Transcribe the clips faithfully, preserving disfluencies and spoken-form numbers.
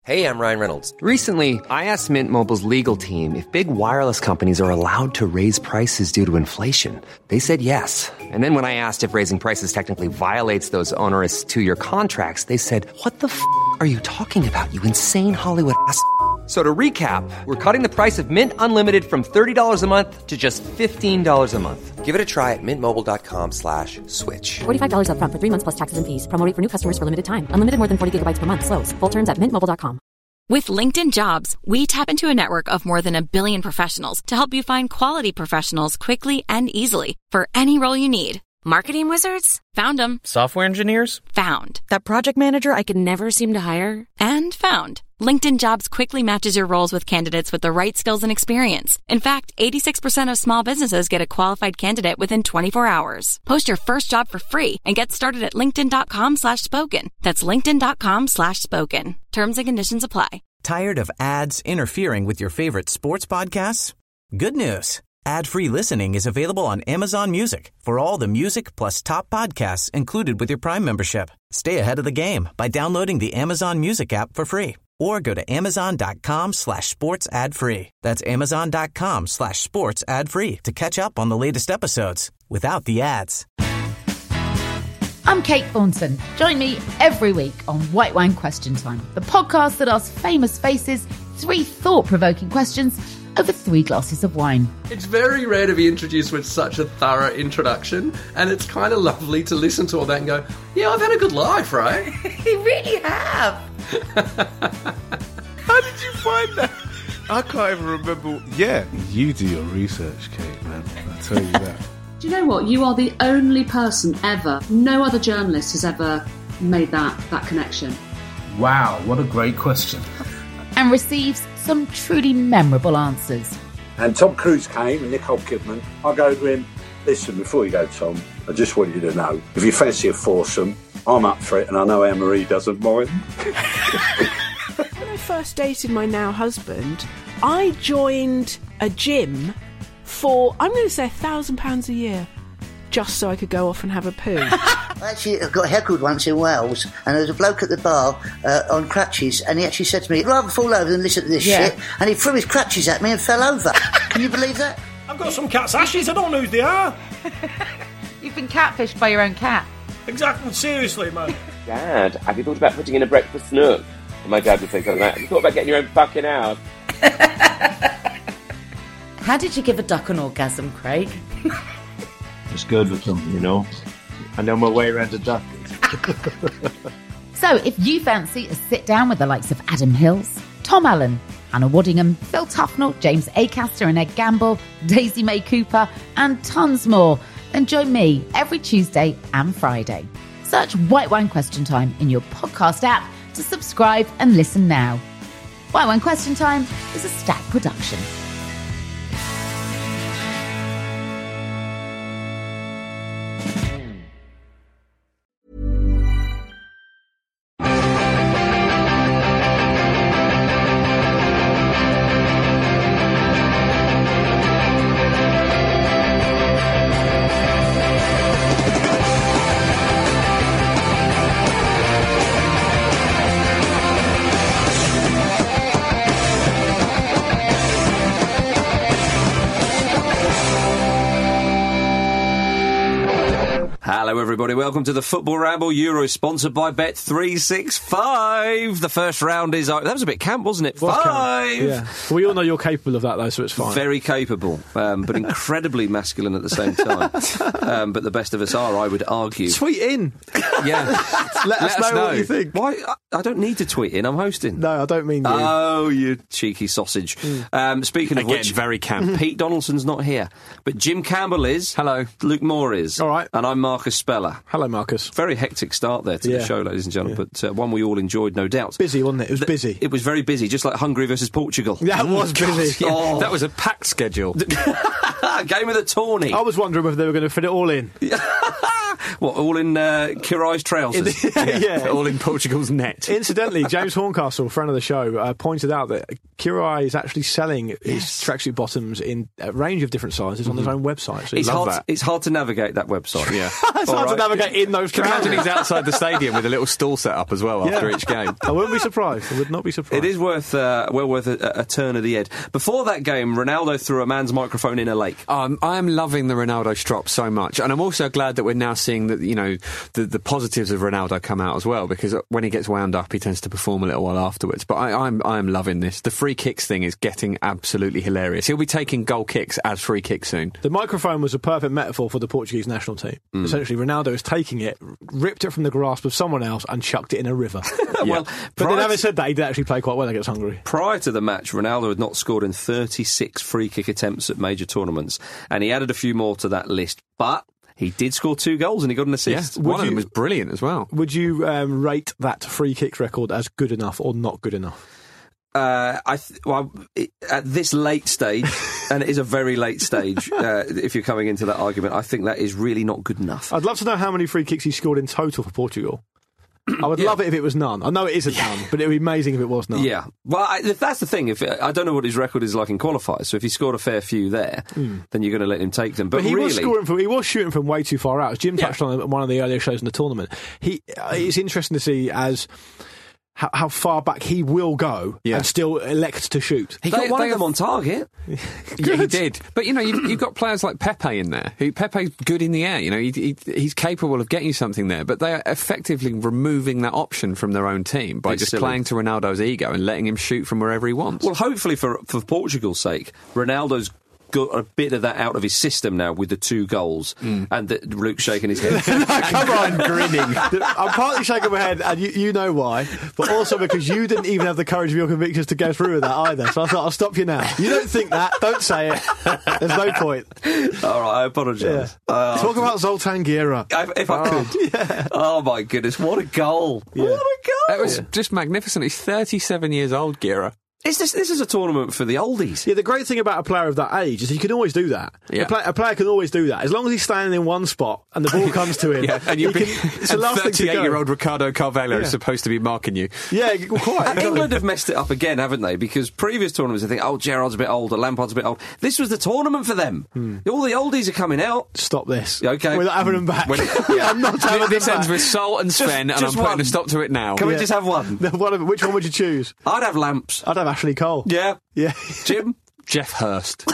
Hey, I'm Ryan Reynolds. Recently, I asked Mint Mobile's legal team if big wireless companies are allowed to raise prices due to inflation. They said yes. And then when I asked if raising prices technically violates those onerous two-year contracts, they said, what the f*** are you talking about, you insane Hollywood ass f- So to recap, we're cutting the price of Mint Unlimited from thirty dollars a month to just fifteen dollars a month. Give it a try at mintmobile.com slash switch. forty-five dollars up front for three months plus taxes and fees. Promo rate for new customers for limited time. Unlimited more than forty gigabytes per month. Slows full terms at mint mobile dot com. With LinkedIn Jobs, we tap into a network of more than a billion professionals to help you find quality professionals quickly and easily for any role you need. Marketing wizards? Found them. Software engineers? Found. That project manager I could never seem to hire? And found. LinkedIn Jobs quickly matches your roles with candidates with the right skills and experience. In fact, eighty-six percent of small businesses get a qualified candidate within twenty-four hours. Post your first job for free and get started at linkedin.com slash spoken. That's linkedin.com slash spoken. Terms and conditions apply. Tired of ads interfering with your favorite sports podcasts? Good news. Ad-free listening is available on Amazon Music for all the music plus top podcasts included with your Prime membership. Stay ahead of the game by downloading the Amazon Music app for free or go to amazon.com slash sports ad free. That's amazon.com slash sports ad free to catch up on the latest episodes without the ads. I'm Kate Thornton. Join me every week on White Wine Question Time, the podcast that asks famous faces three thought-provoking questions over three glasses of wine. It's very rare to be introduced with such a thorough introduction, and it's kind of lovely to listen to all that and go, yeah, I've had a good life, right? You really have. How did you find that? I can't even remember. Yeah, you do your research, Kate, man. I tell you that. Do you know what? You are the only person ever, no other journalist has ever made that, that connection. Wow, what a great question. And receives some truly memorable answers. And Tom Cruise came and Nicole Kidman. I go to him, listen, before you go, Tom, I just want you to know, if you fancy a foursome, I'm up for it, and I know Anne-Marie doesn't mind. When I first dated my now husband, I joined a gym for, I'm going to say, a thousand pounds a year, just so I could go off and have a poo. I actually got heckled once in Wales, and there was a bloke at the bar uh, on crutches, and he actually said to me, I'd rather fall over than listen to this yeah. shit, and he threw his crutches at me and fell over. Can you believe that? I've got some cat's ashes, I don't know who they are. You've been catfished by your own cat. Exactly, seriously, man. Dad, have you thought about putting in a breakfast nook? And my dad would say something like that. Have you thought about getting your own fucking house? How did you give a duck an orgasm, Craig? It's good with them, you know. I know my way around a duck. So, if you fancy a sit-down with the likes of Adam Hills, Tom Allen, Anna Waddingham, Phil Tufnell, James Acaster and Ed Gamble, Daisy May Cooper, and tons more, then join me every Tuesday and Friday. Search White Wine Question Time in your podcast app to subscribe and listen now. White Wine Question Time is a Stack production. Hello everybody, welcome to the Football Ramble Euro, sponsored by Bet three sixty-five. The first round is... That was a bit camp, wasn't it? Was Five! Camp. Yeah. Well, we all know you're capable of that, though, so it's fine. Very capable, um, but incredibly masculine at the same time. Um, but the best of us are, I would argue. Tweet in! Yeah. Let, Let us, us know, know what you think. Why? I, I don't need to tweet in, I'm hosting. No, I don't mean you. Oh, you cheeky sausage. Mm. Um, speaking of Again, which... very camp. Pete Donaldson's not here, but Jim Campbell is. Hello. Luke Moore is. All right. And I'm Marcus Speller. Hello, Marcus. Very hectic start there to yeah. the show, ladies and gentlemen, yeah. but uh, one we all enjoyed, no doubt. Busy, wasn't it? It was the, busy. It was very busy, just like Hungary versus Portugal. That was busy. God, yeah. Oh. That was a packed schedule. Game of the tourney. I was wondering whether they were going to fit it all in. What, all in uh, Kirai's trousers? yeah. yeah. All in Portugal's net. Incidentally, James Horncastle, friend of the show, uh, pointed out that Kirai is actually selling his Yes. tracksuit bottoms in a range of different sizes on his own website. So It's love hard, that. it's hard to navigate that website. Yeah. It's hard to navigate in those Can you imagine trousers. he's outside the stadium with a little stall set up as well after Yeah. each game? I wouldn't be surprised. I would not be surprised. It is worth, uh, well worth a, a turn of the head. Before that game, Ronaldo threw a man's microphone in a lake. Um, I am loving the Ronaldo strop so much, and I'm also glad that we're now seeing that, you know, the, the positives of Ronaldo come out as well, because when he gets wound up, he tends to perform a little while afterwards. But I, I'm I'm loving this. The free kicks thing is getting absolutely hilarious. He'll be taking goal kicks as free kicks soon. The microphone was a perfect metaphor for the Portuguese national team. Mm. Essentially, Ronaldo is taking it, ripped it from the grasp of someone else, and chucked it in a river. Well, but then, prior having to- said that, he did actually play quite well against Hungary. Prior to the match, Ronaldo had not scored in thirty-six free kick attempts at major tournaments, and he added a few more to that list. But he did score two goals and he got an assist. One of them was brilliant as well. Would you um, rate that free kicks record as good enough or not good enough? Uh, I th- well, it, at this late stage, and it is a very late stage, uh, if you're coming into that argument, I think that is really not good enough. I'd love to know how many free kicks he scored in total for Portugal. I would Yeah. love it if it was none. I know it isn't none, but it would be amazing if it was none. Yeah, well, I, if that's the thing. If I don't know what his record is like in qualifiers, so if he scored a fair few there, Mm. then you're going to let him take them. But, But, he really, was scoring from, he was shooting from way too far out. As Jim touched on it at one of the earlier shows in the tournament, he uh, it's interesting to see as how, how far back he will go Yeah. and still elect to shoot. he They- got one they of them have- on target. Yeah, he did. But, you know, you've, you've got players like Pepe in there. Who Pepe's good in the air. You know, he, he, he's capable of getting you something there. But they are effectively removing that option from their own team by It's just silly. playing to Ronaldo's ego and letting him shoot from wherever he wants. Well, hopefully for for Portugal's sake, Ronaldo's got a bit of that out of his system now with the two goals, Mm. and the, Luke's shaking his head. Come on, grinning. I'm partly shaking my head, and you, you know why, but also because you didn't even have the courage of your convictions to go through with that either. So I thought I'll stop you now. You don't think that? Don't say it. There's no point. All right, I apologise. Uh, Talk about Zoltan Guerra. If, if I Oh. could. Oh my goodness, what a goal! Yeah. What a goal! It was just magnificent. He's thirty-seven years old, Gira. Is this this is a tournament for the oldies? Yeah, the great thing about a player of that age is he can always do that. Yeah. A, play, a player can always do that as long as he's standing in one spot and the ball comes to him. Yeah, and he you've been, can, it's the last thing to go. thirty-eight-year-old Ricardo Carvalho Yeah. is supposed to be marking you. Yeah, well, quite. England have messed it up again, haven't they? Because previous tournaments, they think, oh, Gerrard's a bit older, Lampard's a bit old. This was the tournament for them. All the oldies are coming out. Stop this. Okay. We're not having them back. When it- yeah, I'm not having This them ends back. with Sol and Sven, and I'm just putting one. a stop to it now. Can we Yeah. just have one? One of them. Which one would you choose? I'd have Lamps. I'd have Ashley Cole. Yeah. Yeah. Jim? Jeff Hurst.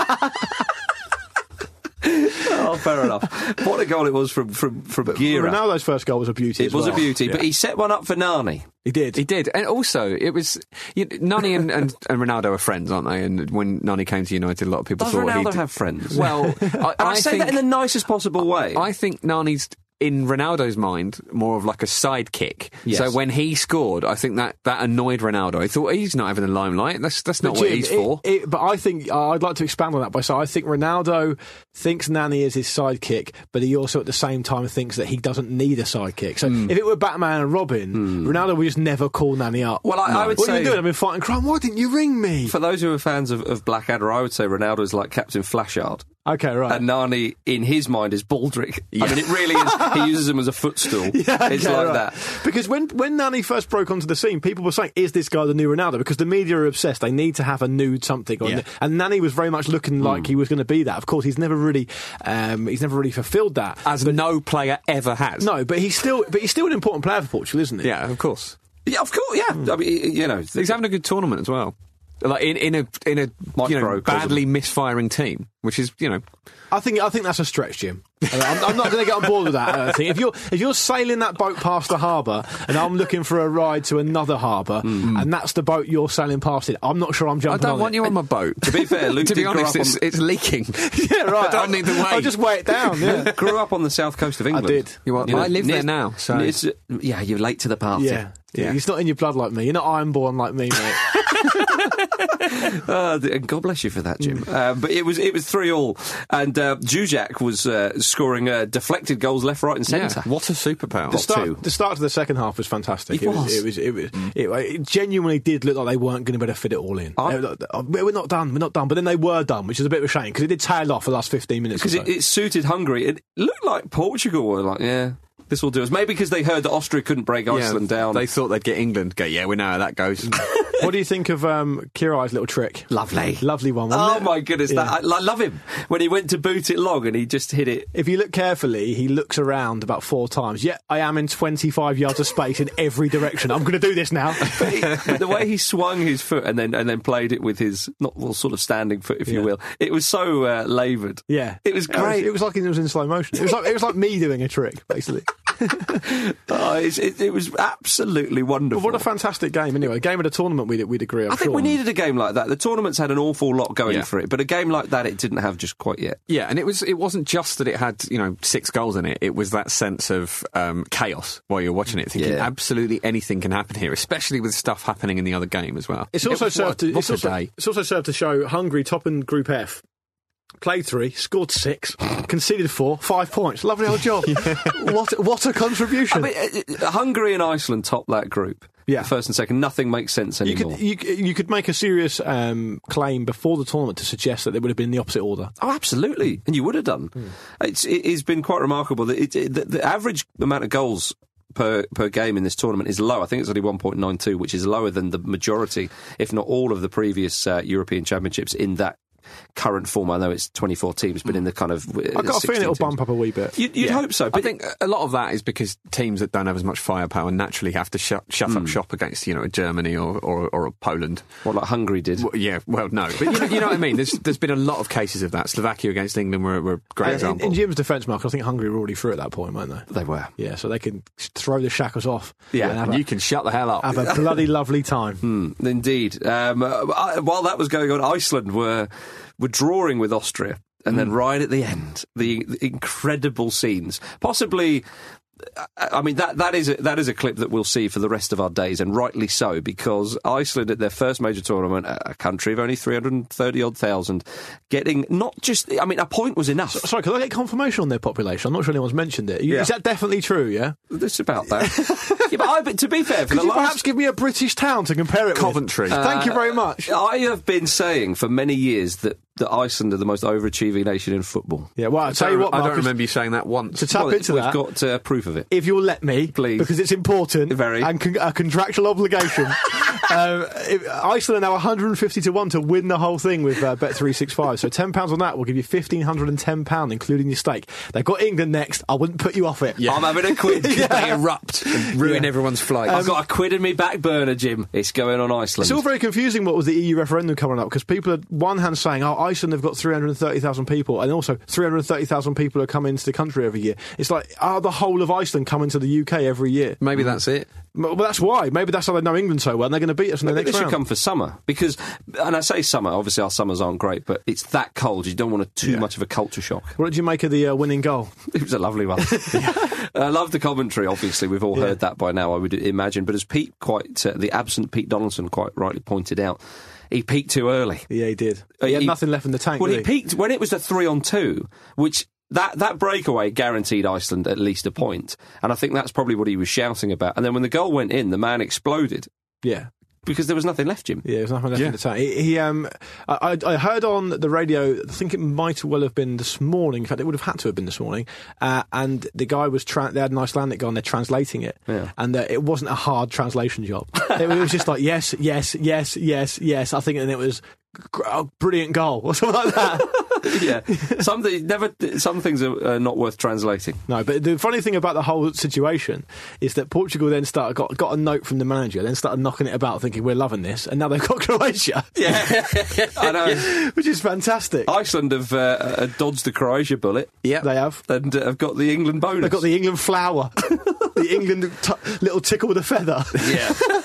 Oh, fair enough. What a goal it was from from from Gira. Ronaldo's first goal was a beauty. It as was well. a beauty, Yeah. but he set one up for Nani. He did. He did. And also, it was... You know, Nani and, and, and Ronaldo are friends, aren't they? And when Nani came to United, a lot of people Does thought Ronaldo he'd... have friends? Well, I, And I, I say think, that in the nicest possible way. I think Nani's... in Ronaldo's mind, more of like a sidekick. Yes. So when he scored, I think that, that annoyed Ronaldo. He thought, he's not having the limelight. That's that's not But what Jim, he's it- for. it- but I think uh, I'd like to expand on that by saying I think Ronaldo thinks Nani is his sidekick, but he also at the same time thinks that he doesn't need a sidekick. So Hmm. if it were Batman and Robin, Ronaldo would just never call Nani up. Well, I- I would what say- are you doing? I've been fighting crime. Why didn't you ring me? For those who are fans of, of Blackadder, I would say Ronaldo is like Captain Flashard. Okay, right. And Nani, in his mind, is Baldrick. I mean, it really is. He uses him as a footstool. Yeah, it's okay, like right. that. Because when when Nani first broke onto the scene, people were saying, "Is this guy the new Ronaldo?" Because the media are obsessed; they need to have a nude something. Or Yeah. and Nani was very much looking like he was going to be that. Of course, he's never really um, he's never really fulfilled that. As no player ever has. No, but he's still but he's still an important player for Portugal, isn't he? Yeah, of course. Yeah, of course, yeah. I mean, you know. He's having a good tournament as well. Like in, in a in a you know, Microcosm. badly misfiring team, which is you know I think I think that's a stretch, Jim. I'm, I'm not going to get on board with that. I don't think. If you're if you're sailing that boat past the harbour and I'm looking for a ride to another harbour and that's the boat you're sailing past it, I'm not sure I'm I jumping. don't on want it. you on my boat. To be fair, Luke to be did grow honest, up it's, on- it's leaking. Yeah, right. I don't need the weight. I'll just weigh it down. Yeah. Grew up on the south coast of England. did. You are- know, I live near- there now, so- near to- yeah, you're late to the party. Yeah. yeah, Yeah. It's not in your blood like me. You're not ironborn like me, mate. uh, and God bless you for that, Jim. Uh, but it was it was three all, and uh, Zuzak was uh, scoring uh, deflected goals left, right, and centre. Yeah, what a superpower! The start, the start of the second half was fantastic. It, it was. was. It was. It, was mm. it, it genuinely did look like they weren't going to be able to fit it all in. They were like, oh, we're not done. We're not done. But then they were done, which is a bit of a shame because it did tail off for the last fifteen minutes. Because so. it, it suited Hungary. It looked like Portugal were like, yeah. This will do us. Maybe because they heard that Austria couldn't break Iceland yeah, down. They thought they'd get England. Go, yeah, we know how that goes. What do you think of um, Kirai's little trick? Lovely. Lovely one, Oh, wasn't it? my goodness. Yeah. That, I, I love him. When he went to boot it long and he just hit it. If you look carefully, he looks around about four times. Yeah, I am in twenty-five yards of space in every direction. I'm going to do this now. But, he, but the way he swung his foot and then and then played it with his, not well, sort of standing foot, if Yeah. you will, it was so uh, laboured. Yeah. It was It was, great. it was like it was in slow motion. It was like, it was like me doing a trick, basically. Oh, it's, it, it was absolutely wonderful. But what a fantastic game, anyway. A game of the tournament, we'd, we'd agree, I'm I think sure. we needed a game like that. The tournament's had an awful lot going Yeah. for it, but a game like that it didn't have just quite yet. Yeah, and it was it wasn't just that it had, you know, six goals in it. It was that sense of um, chaos while you're watching it, thinking Yeah. absolutely anything can happen here, especially with stuff happening in the other game as well. It's also It was- served what, to, what it's a also, day. it's also served to show Hungary top in Group F. Played three, scored six, conceded four, five points. Lovely old job. What what a contribution. I mean, uh, uh, Hungary and Iceland top that group. Yeah. First and second, nothing makes sense You anymore. could you, you could make a serious um, claim before the tournament to suggest that they would have been in the opposite order. Oh, absolutely, and you would have done. Mm. It's it has been quite remarkable that it, it, the, the average amount of goals per per game in this tournament is low. I think it's only one point nine two, which is lower than the majority, if not all, of the previous uh, European Championships in that current form. I know it's twenty-four teams, but in the kind of uh, I've got a feeling it'll teams. bump up a wee bit. You'd, you'd Yeah. hope so, I but think a lot of that is because teams that don't have as much firepower naturally have to shut, shut Hmm. up shop against, you know, a Germany or, or, or a Poland. what like Hungary did. Well, yeah, well, no. But you know, you know what I mean? There's, there's been a lot of cases of that. Slovakia against England were, were a great In, example. in Jim's defence, Mark, I think Hungary were already through at that point, weren't they? They were. Yeah, so they can throw the shackles off. Yeah, and have, and a, you can shut the hell up. have a bloody lovely time. Mm, indeed. Um, uh, I- while that was going on, Iceland were were drawing with Austria, and then right at the end, the, the incredible scenes, possibly. I mean that that is a, that is a clip that we'll see for the rest of our days, and rightly so, because Iceland at their first major tournament, a country of only three hundred thirty odd thousand, getting not just I mean a point was enough. Sorry, can I get confirmation on their population? I'm not sure anyone's mentioned it. Yeah. Is that definitely true? Yeah. It's about that. yeah, but, I, but to be fair, for Could the you last perhaps give me a British town to compare it Coventry. with? Thank you very much. I have been saying for many years that, that Iceland are the most overachieving nation in football. Yeah, well, I'll I tell you don't- what, I don't Marcus, remember you saying that once. to tap Well, into we've that, got uh, proof of it. if you'll let me, Please. because it's important, Very. and con- a contractual obligation. um, if, Iceland are now one hundred fifty to one to win the whole thing with uh, Bet three sixty-five. So ten pounds on that will give you fifteen hundred ten pounds, including your stake. They've got England next. I wouldn't put you off it. I'm having a quid. They erupt and ruin Yeah. everyone's flight. I've got a quid in me back burner, Jim. It's going on Iceland. It's all very confusing what was the E U referendum coming up, because people are one hand saying, oh, Iceland have got three hundred thirty thousand people, and also three hundred thirty thousand people are coming into the country every year. It's like, are the whole of Iceland coming to the U K every year? Maybe that's it. Well, that's why. Maybe that's how they know England so well, and they're going to beat us in the Maybe next they should round. come for summer, because, and I say summer, obviously our summers aren't great, but it's that cold, you don't want a, too Yeah. much of a culture shock. What did you make of the uh, winning goal? It was a lovely one. I love the commentary, obviously, we've all Yeah. heard that by now, I would imagine, but as Pete quite, uh, the absent Pete Donaldson quite rightly pointed out, he peaked too early. Yeah, he did. Uh, He had he- nothing left in the tank, Well, did he peaked when it was a three on two, which that that breakaway guaranteed Iceland at least a point, and I think that's probably what he was shouting about. And then when the goal went in, the man exploded Yeah. because there was nothing left, Jim. Yeah, there's nothing left Yeah. in the tank. He, he um, I, I I heard on the radio, I think it might well have been this morning, in fact, it would have had to have been this morning, uh, and the guy was, tra- they had an Icelandic guy and they're translating it, Yeah. and uh, it wasn't a hard translation job. it, was just like, yes, yes, yes, yes, yes, I think, and it was, oh, brilliant goal, or something like that. yeah, some th- never. Some things are uh, not worth translating. No, but the funny thing about the whole situation is that Portugal then started got got a note from the manager, then started knocking it about, thinking we're loving this, and now they've got Croatia. Yeah, I know. Which is fantastic. Iceland have uh, uh, dodged the Croatia bullet. Yeah, they have, and uh, have got the England bonus. They've got the England flower, the England t- little tickle with a feather. Yeah.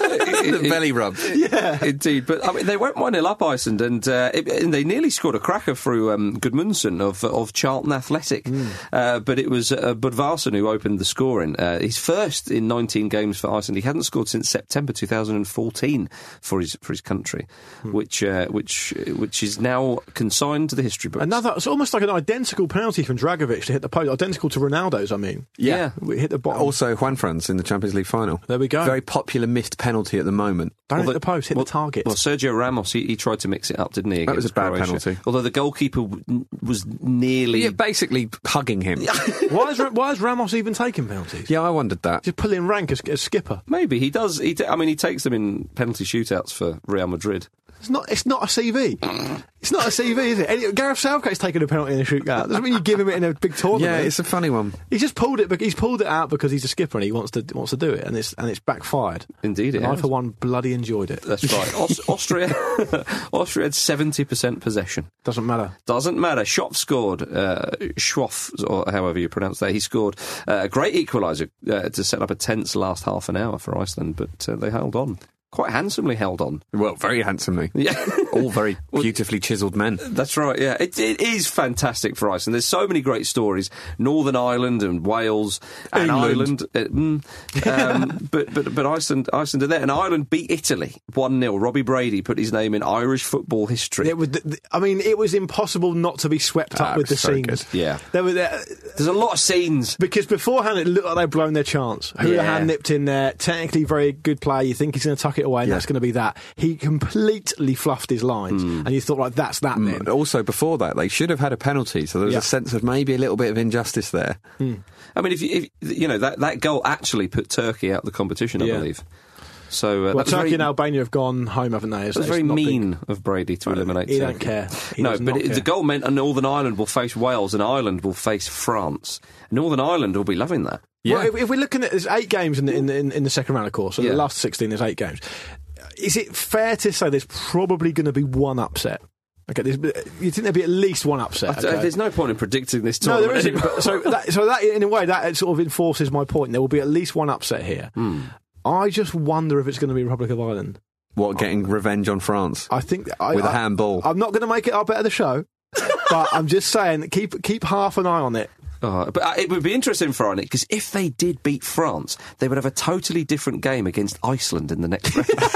the belly rub. Yeah. Indeed. But I mean, they went one nil up, Iceland, and, uh, it, and they nearly scored a cracker through um, Gudmundsson of, of Charlton Athletic. Mm. Uh, but it was uh, Budvarsson who opened the scoring. Uh, he's first in nineteen games for Iceland. He hadn't scored since September two thousand fourteen for his for his country, mm. which uh, which which is now consigned to the history books. Another, it's almost like an identical penalty from Dragovic to hit the post, identical to Ronaldo's, I mean. Yeah. yeah. We hit the bottom. Also, Juan Franz in the Champions League final. There we go. Very popular missed penalty at the moment. Don't Although, hit the post, hit well, the target. Well, Sergio Ramos, he, he tried to mix it up, didn't he? That was a bad Croatia. penalty. Although the goalkeeper w- was nearly... Yeah, basically hugging him. why, is, why is Ramos even taking penalties? Yeah, I wondered that. Just pulling rank as, as skipper. Maybe, he does. He t- I mean, he takes them in penalty shootouts for Real Madrid. It's not. It's not a C V. It's not a C V, is it? Any, Gareth Southgate's taken a penalty in a shootout. Doesn't mean you give him it in a big tournament. Yeah, it's a funny one. He's just pulled it. But he's pulled it out because he's a skipper and he wants to wants to do it, and it's and it's backfired. Indeed, it and I has. for one bloody enjoyed it. That's right. Aus- Austria, Austria had seventy percent possession. Doesn't matter. Doesn't matter. Schopf scored. Uh, Schwoff, or however you pronounce that, he scored uh, a great equaliser uh, to set up a tense last half an hour for Iceland, but uh, they held on. Quite handsomely held on. Well, very handsomely. Yeah. All very beautifully chiselled men. That's right, yeah. It, it is fantastic for Iceland. There's so many great stories. Northern Ireland and Wales and England. Ireland. Uh, mm, um, but, but, but Iceland Iceland are there. And Ireland beat Italy one nil. Robbie Brady put his name in Irish football history. It was, I mean, it was impossible not to be swept Ah, up with the so scenes. good. Yeah. There were, there, There's a lot of scenes. Because beforehand it looked like they'd blown their chance. Houlihan Yeah. nipped in there. Technically very good player. You think he's going to tuck it away and Yeah. that's going to be that. He completely fluffed his lines. Mm. And you thought, like, that's that then. Also, before that, they should have had a penalty, so there was Yeah. a sense of maybe a little bit of injustice there. Mm. I mean, if you, if, you know, that, that goal actually put Turkey out of the competition, I Yeah. believe. So, uh, Well, that was Turkey very, and Albania have gone home, haven't they? It's, It was it's very not mean big. of Brady to eliminate He Turkey. don't care. He no, does but not it, care. the goal meant Northern Ireland will face Wales and Ireland will face France. Northern Ireland will be loving that. Yeah. Well, if, if we're looking at, there's eight games in the, in the, in, in the second round, of course. So Yeah. the last sixteen, there's eight games. Is it fair to say there's probably going to be one upset? Okay, there's, you think there'd be at least one upset? I, Okay. There's no point in predicting this No, tournament. there isn't. anymore. But, so, that, so that, in a way, that sort of enforces my point. There will be at least one upset here. Hmm. I just wonder if it's going to be Republic of Ireland. What, getting revenge on France? I think I, With a I- handball. I'm not going to make it our bet of the show, but I'm just saying keep keep half an eye on it. Oh, but uh, it would be interesting for Ireland, because if they did beat France, they would have a totally different game against Iceland in the next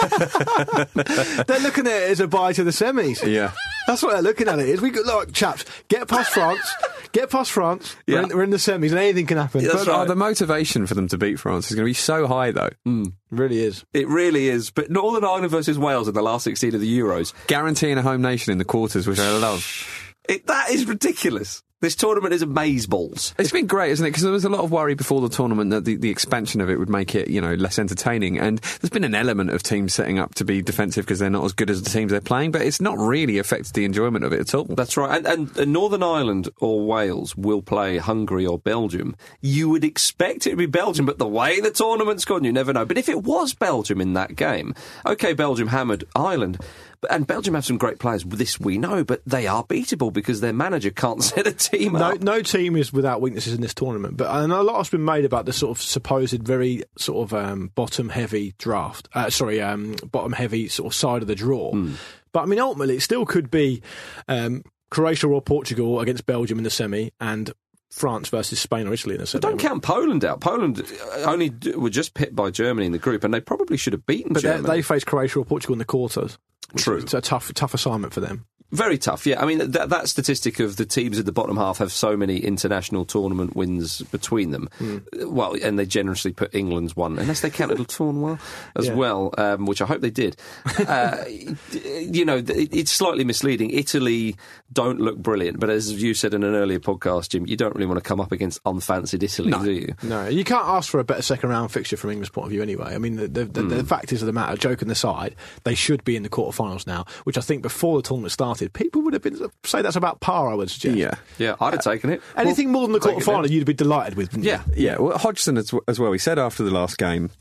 round. They're looking at it as a bye to the semis. Yeah. That's what they're looking at it as. We go, look, chaps, get past France, get past France. Yeah. We're, in, we're in the semis, and anything can happen. Yeah, that's But uh, right. the motivation for them to beat France is going to be so high, though. Mm, really is. It really is. But Northern Ireland versus Wales in the last sixteen of the Euros, Guaranteeing a home nation in the quarters, which I love. it, that is ridiculous. This tournament is amazeballs. It's been great, isn't it? Because there was a lot of worry before the tournament that the, the expansion of it would make it, you know, less entertaining. And there's been an element of teams setting up to be defensive because they're not as good as the teams they're playing, but it's not really affected the enjoyment of it at all. That's right. And, and, and Northern Ireland or Wales will play Hungary or Belgium. You would expect it to be Belgium, but the way the tournament's gone, you never know. But if it was Belgium in that game, OK, Belgium hammered Ireland. And Belgium have some great players, this we know, but they are beatable because their manager can't set a team No, up. no team is without weaknesses in this tournament, but and a lot has been made about the sort of supposed very sort of um, bottom-heavy draft. Uh, sorry, um, bottom-heavy sort of side of the draw. Mm. But I mean, ultimately, it still could be um, Croatia or Portugal against Belgium in the semi, and France versus Spain or Italy in the semi. Don't count Poland out. Poland only d- were just pipped by Germany in the group, and they probably should have beaten But they, Germany. they face Croatia or Portugal in the quarters. True. It's a tough, tough assignment for them. Very tough, yeah. I mean, that, that statistic of the teams at the bottom half have so many international tournament wins between them. Mm. Well, and they generously put England's one, unless they counted Tournoi as Yeah. well, um, which I hope they did. uh, you know, it, it's slightly misleading. Italy don't look brilliant, but as you said in an earlier podcast, Jim, you don't really want to come up against unfancied Italy, No. do you? No, you can't ask for a better second round fixture from England's point of view anyway. I mean, the, the, the, Mm. the fact is of the matter, joking aside, they should be in the quarterfinals now, which I think before the tournament started, people would have been, say that's about par, I would suggest. Yeah. Yeah, I'd have taken it. Anything more than the Take it quarterfinal, then. you'd be delighted with. wouldn't Yeah. you? Yeah, well, Hodgson as, as well, he said after the last game that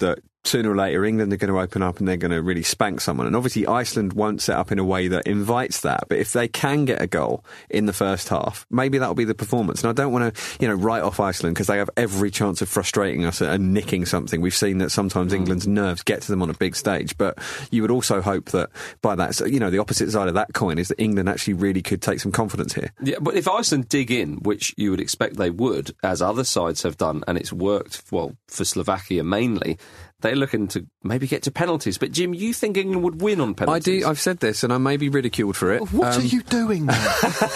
sooner or later England are going to open up and they're going to really spank someone. And obviously Iceland won't set up in a way that invites that. But if they can get a goal in the first half, maybe that'll be the performance. And I don't want to, you know, write off Iceland because they have every chance of frustrating us and nicking something. We've seen that sometimes mm. England's nerves get to them on a big stage. But you would also hope that by that, you know, the opposite side of that coin is that England actually really could take some confidence here. Yeah, but if Iceland dig in, which you would expect they would, as other sides have done, and it's worked, well, for Slovakia mainly, they're looking to maybe get to penalties. But, Jim, you think England would win on penalties? I do. I've said this, and I may be ridiculed for it. What um, are you doing, man?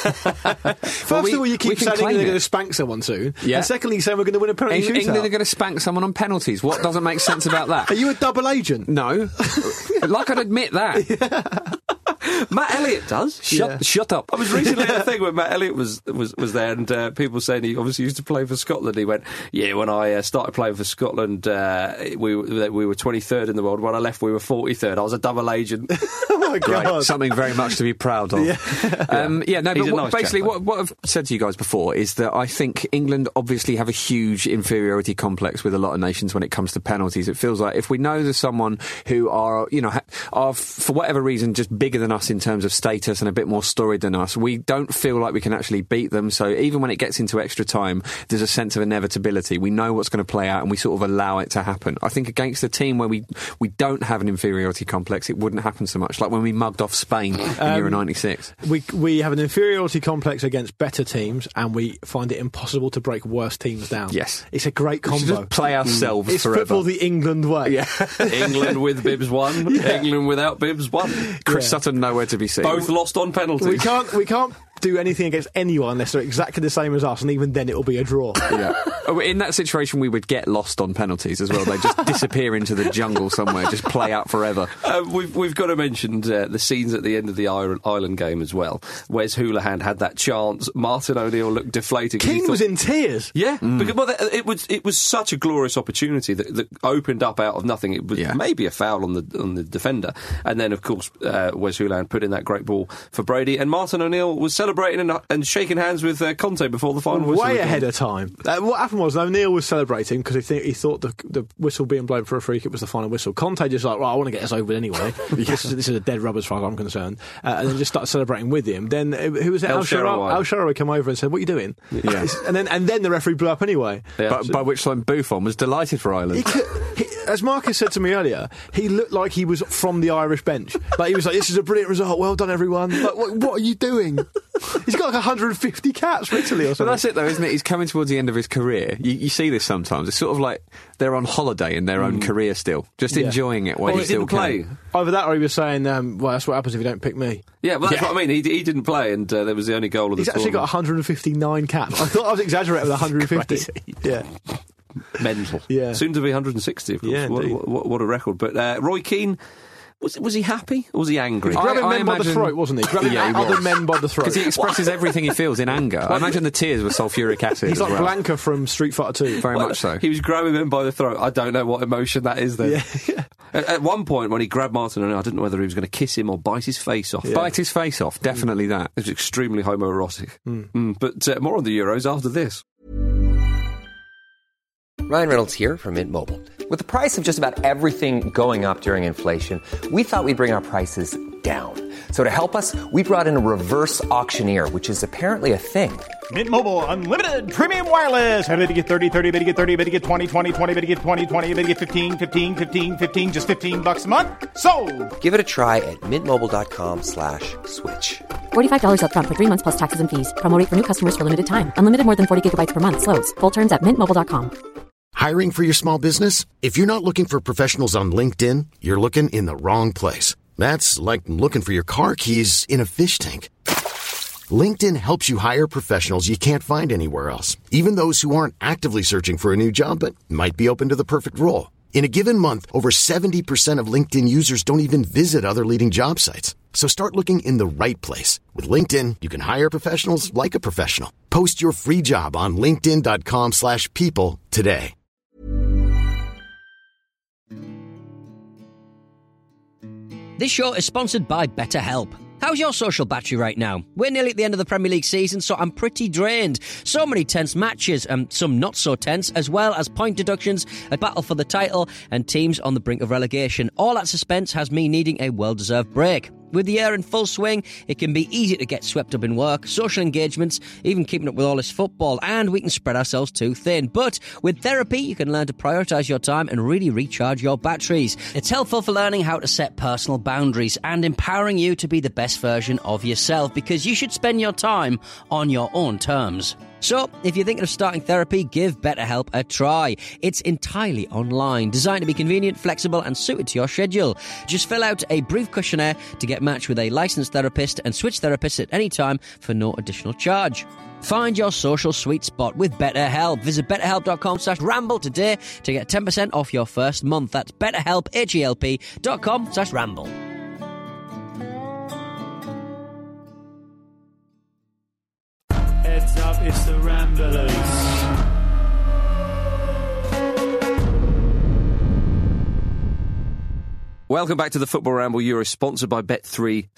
First well, we, of all, you keep saying they're going to spank someone soon. Yeah. And secondly, you're saying we're going to win a penalty Eng- shootout. England are going to spank someone on penalties. What doesn't make sense about that? Are you a double agent? No. Like I'd admit that. Yeah. Matt Elliott does. Shut, yeah. shut up. I was recently at a thing where Matt Elliott was was, was there, and uh, people saying he obviously used to play for Scotland. He went, yeah, when I uh, started playing for Scotland, uh, we we were twenty-third in the world. When I left, we were forty-third. I was a double agent. Oh my Great. God. Something very much to be proud of. Yeah, um, yeah no, He's but a what, nice basically chap, what, what I've said to you guys before is that I think England obviously have a huge inferiority complex with a lot of nations when it comes to penalties. It feels like if we know there's someone who are, you know, ha- are for whatever reason just bigger than us in terms of status and a bit more storied than us, we don't feel like we can actually beat them. So even when it gets into extra time, there's a sense of inevitability. We know what's going to play out and we sort of allow it to happen. I think against a team where we, we don't have an inferiority complex, it wouldn't happen so much. Like when we mugged off Spain in um, Euro ninety-six. We, we have an inferiority complex against better teams and we find it impossible to break worse teams down. Yes. It's a great We should combo. just play ourselves It's forever. football the England way. Yeah. England with Bibbs one, Yeah. England without Bibbs one. Chris Yeah. Sutton nowhere to be seen. Both lost on penalties. We can't, we can't do anything against anyone unless they're exactly the same as us, and even then it will be a draw. Yeah. Oh, in that situation, we would get lost on penalties as well. They just disappear into the jungle somewhere, just play out forever. Uh, we've we've got to mention uh, the scenes at the end of the Ireland game as well. Wes Hoolahan had that chance. Martin O'Neill looked deflated. Keane thought, was in tears. Yeah, mm. because well, it was it was such a glorious opportunity that, that opened up out of nothing. It was yeah. maybe a foul on the on the defender, and then of course uh, Wes Hoolahan put in that great ball for Brady, and Martin O'Neill was celebrating and, and shaking hands with uh, Conte before the final whistle. Way ahead of time. Uh, what happened was O'Neill was celebrating because he, th- he thought the, the whistle being blown for a free kick was the final whistle. Conte just like, right, I want to get this over with anyway. this, is, this is a dead rubber as far as I'm concerned. Uh, and then just started celebrating with him. Then uh, who was it? El Al Shaarawy. Al Shaarawy came over and said, "What are you doing?" Yeah. and then and then the referee blew up anyway. Yeah. But, so, by which time Buffon was delighted for Ireland. He could, he, as Marcus said to me earlier, he looked like he was from the Irish bench. Like he was like, "This is a brilliant result. Well done, everyone." Like, what, what are you doing? He's got like one hundred fifty caps for Italy or something. But that's it though, isn't it? He's coming towards the end of his career. You, you see this sometimes. It's sort of like they're on holiday in their mm. own career still, just yeah. enjoying it while well, you he still didn't play. Can. Either that or he was saying, um, well, that's what happens if you don't pick me. Yeah, well, that's yeah. what I mean. He, he didn't play, and uh, that was the only goal of the He's actually tournament. got one hundred fifty-nine caps. I thought I was exaggerating with one hundred fifty. Yeah. Mental. Yeah. Soon to be one hundred sixty, of course. Yeah, what, what, what a record. But uh, Roy Keane, was was he happy or was he angry? He was grabbing I, men I by imagine... the throat, wasn't he? Grabbing yeah, he other was. men by the throat. Because he expresses everything he feels in anger. I imagine the tears were sulphuric acid. He's as like well. Blanca from Street Fighter two. Very well, much so. He was grabbing men by the throat. I don't know what emotion that is then. Yeah. at, at one point when he grabbed Martin O'Neill, I didn't know whether he was going to kiss him or bite his face off. Yeah. Bite his face off, definitely mm. that. It was extremely homoerotic. Mm. Mm, but uh, more on the Euros after this. Ryan Reynolds here from Mint Mobile. With the price of just about everything going up during inflation, we thought we'd bring our prices down. So to help us, we brought in a reverse auctioneer, which is apparently a thing. Mint Mobile Unlimited Premium Wireless. How to get thirty, thirty, how to get thirty, how to get twenty, twenty, twenty, how to get twenty, twenty, how to get fifteen, fifteen, fifteen, fifteen, just fifteen bucks a month? Sold! Give it a try at mintmobile.com slash switch. forty-five dollars up front for three months plus taxes and fees. Promo rate for new customers for limited time. Unlimited more than forty gigabytes per month. Slows full terms at mint mobile dot com. Hiring for your small business? If you're not looking for professionals on LinkedIn, you're looking in the wrong place. That's like looking for your car keys in a fish tank. LinkedIn helps you hire professionals you can't find anywhere else, even those who aren't actively searching for a new job but might be open to the perfect role. In a given month, over seventy percent of LinkedIn users don't even visit other leading job sites. So start looking in the right place. With LinkedIn, you can hire professionals like a professional. Post your free job on linkedin.com slash people today. This show is sponsored by BetterHelp. How's your social battery right now? We're nearly at the end of the Premier League season, so I'm pretty drained. So many tense matches, and some not so tense, as well as point deductions, a battle for the title, and teams on the brink of relegation. All that suspense has me needing a well-deserved break. With the year in full swing, it can be easy to get swept up in work, social engagements, even keeping up with all this football, and we can spread ourselves too thin. But with therapy, you can learn to prioritise your time and really recharge your batteries. It's helpful for learning how to set personal boundaries and empowering you to be the best version of yourself, because you should spend your time on your own terms. So, if you're thinking of starting therapy, give BetterHelp a try. It's entirely online, designed to be convenient, flexible and suited to your schedule. Just fill out a brief questionnaire to get matched with a licensed therapist and switch therapists at any time for no additional charge. Find your social sweet spot with BetterHelp. Visit betterhelp.com slash ramble today to get ten percent off your first month. That's betterhelp, H-E-L-P dot com slash ramble. Heads up, it's the Ramblers. Welcome back to the Football Ramble Euro, sponsored by Bet three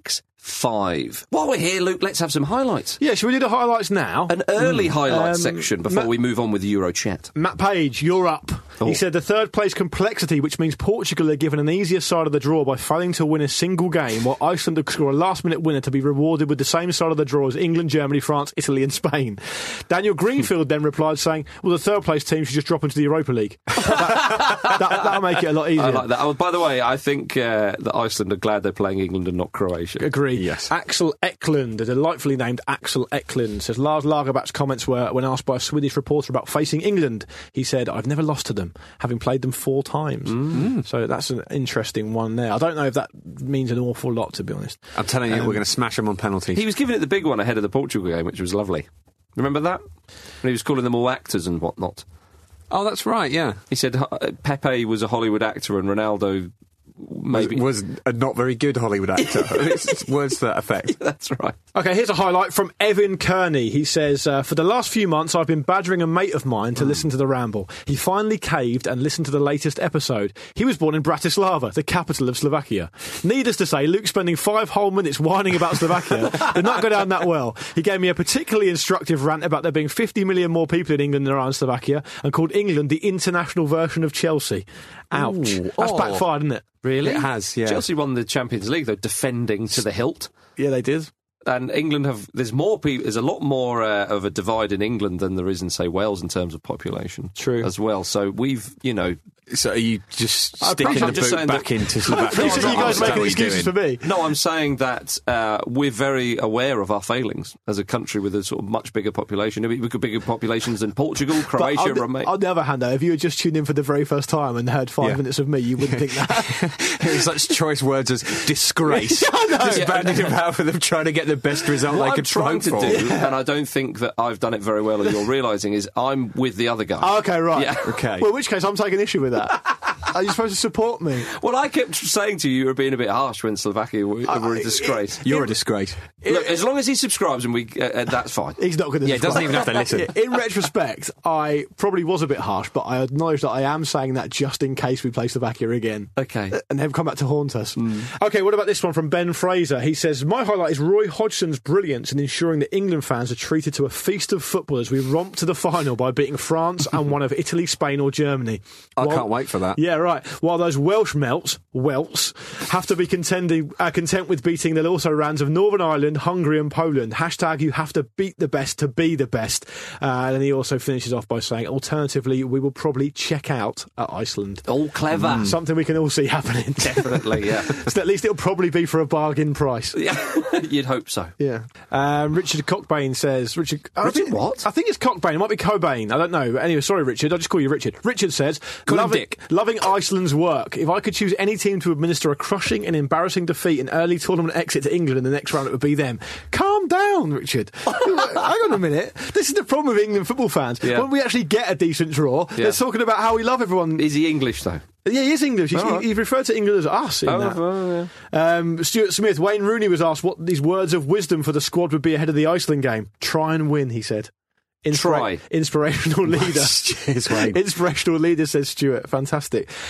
sixty-five. While we're here, Luke, let's have some highlights. Yeah, should we do the highlights now? An early Mm. highlight Um, section before Matt- we move on with the Euro chat. Matt Page, you're up. Oh. He said the third place complexity, which means Portugal are given an easier side of the draw by failing to win a single game, while Iceland would score a last-minute winner to be rewarded with the same side of the draw as England, Germany, France, Italy and Spain. Daniel Greenfield then replied saying, well, the third place team should just drop into the Europa League. that, that, that'll make it a lot easier. I like that. Oh, by the way, I think uh, that Iceland are glad they're playing England and not Croatia. Agree. Yes. Axel Eklund, a delightfully named Axel Eklund, says Lars Lagerbäck's comments were when asked by a Swedish reporter about facing England. He said, I've never lost to them, having played them four times. Mm. So that's an interesting one there. I don't know if that means an awful lot, to be honest. I'm telling you, Um, we're going to smash them on penalties. He was giving it the big one ahead of the Portugal game, which was lovely. Remember that? And he was calling them all actors and whatnot. Oh, that's right, yeah. He said uh, Pepe was a Hollywood actor and Ronaldo maybe was, was a not very good Hollywood actor. It's words to that effect. Yeah, that's right. Okay, here's a highlight from Evan Kearney. He says, uh, for the last few months I've been badgering a mate of mine to mm. listen to The Ramble. He finally caved and listened to the latest episode. He was born in Bratislava, the capital of Slovakia. Needless to say, Luke spending five whole minutes whining about Slovakia did not go down that well. He gave me a particularly instructive rant about there being fifty million more people in England than there are in Slovakia, and called England the international version of Chelsea. Ouch. Ooh, That's oh. backfired, isn't it? Really? It has, yeah. Chelsea won the Champions League, though, defending to the hilt. Yeah, they did. And England have, there's more people, there's a lot more uh, of a divide in England than there is in, say, Wales in terms of population. True. As well. So we've, you know. So are you just I sticking the just boot back that, into Slovakia? You guys making excuses for me. No, I'm saying that uh, we're very aware of our failings as a country with a sort of much bigger population. We've got bigger populations than Portugal, Croatia, on the, Romania. On the other hand, though, if you had just tuned in for the very first time and heard five Yeah. minutes of me, you wouldn't think that. It was such choice words as disgrace. I know. Just Yeah. banding about for them trying to get the best result What they I'm could trying to for. do, and I don't think that I've done it very well, and you're realising, is I'm with the other guy. Oh, okay, right. Yeah. Okay. Well, in which case, I'm taking issue with that. Are you supposed to support me? Well, I kept saying to you, you were being a bit harsh when Slovakia were, I- were a disgrace. You're It- a disgrace. Look, as long as he subscribes and we, uh, uh, that's fine. He's not going to. Yeah, he doesn't even have to listen. In retrospect, I probably was a bit harsh, but I acknowledge that I am saying that just in case we play Slovakia again. Okay. And they've come back to haunt us. Mm. Okay, what about this one from Ben Fraser? He says, my highlight is Roy Hodgson's brilliance in ensuring that England fans are treated to a feast of football as we romp to the final by beating France and one of Italy, Spain or Germany. I While- can't wait for that. Yeah, right. While those Welsh melts, Welts, have to be contending, uh, content with beating the also rans of Northern Ireland, Hungary and Poland. Hashtag you have to beat the best to be the best. Uh, and he also finishes off by saying, alternatively, we will probably check out at Iceland. All clever. Mm. Something we can all see happening. Definitely, yeah. So at least it'll probably be for a bargain price. Yeah, you'd hope so. Yeah. Um, Richard Cockbain says... Richard, I Richard think, what? I think it's Cockbain. It might be Cobain. I don't know. Anyway, sorry, Richard. I'll just call you Richard. Richard says... Call him loving, Dick. loving Iceland's work. If I could choose any team to administer a crushing and embarrassing defeat and early tournament exit to England in the next round, it would be them. Calm down, Richard. Hang on a minute. This is the problem with England football fans. Yeah. When we actually get a decent draw, Yeah. they're talking about how we love everyone. Is he English, though? Yeah, he is English. He's, Oh, right. he, he referred to England as us in Oh, that. oh, yeah. Um, Stuart Smith, Wayne Rooney was asked what these words of wisdom for the squad would be ahead of the Iceland game. Try and win, he said. Try. Inspirational leader. Cheers, Wayne. Inspirational leader, says Stuart. Fantastic.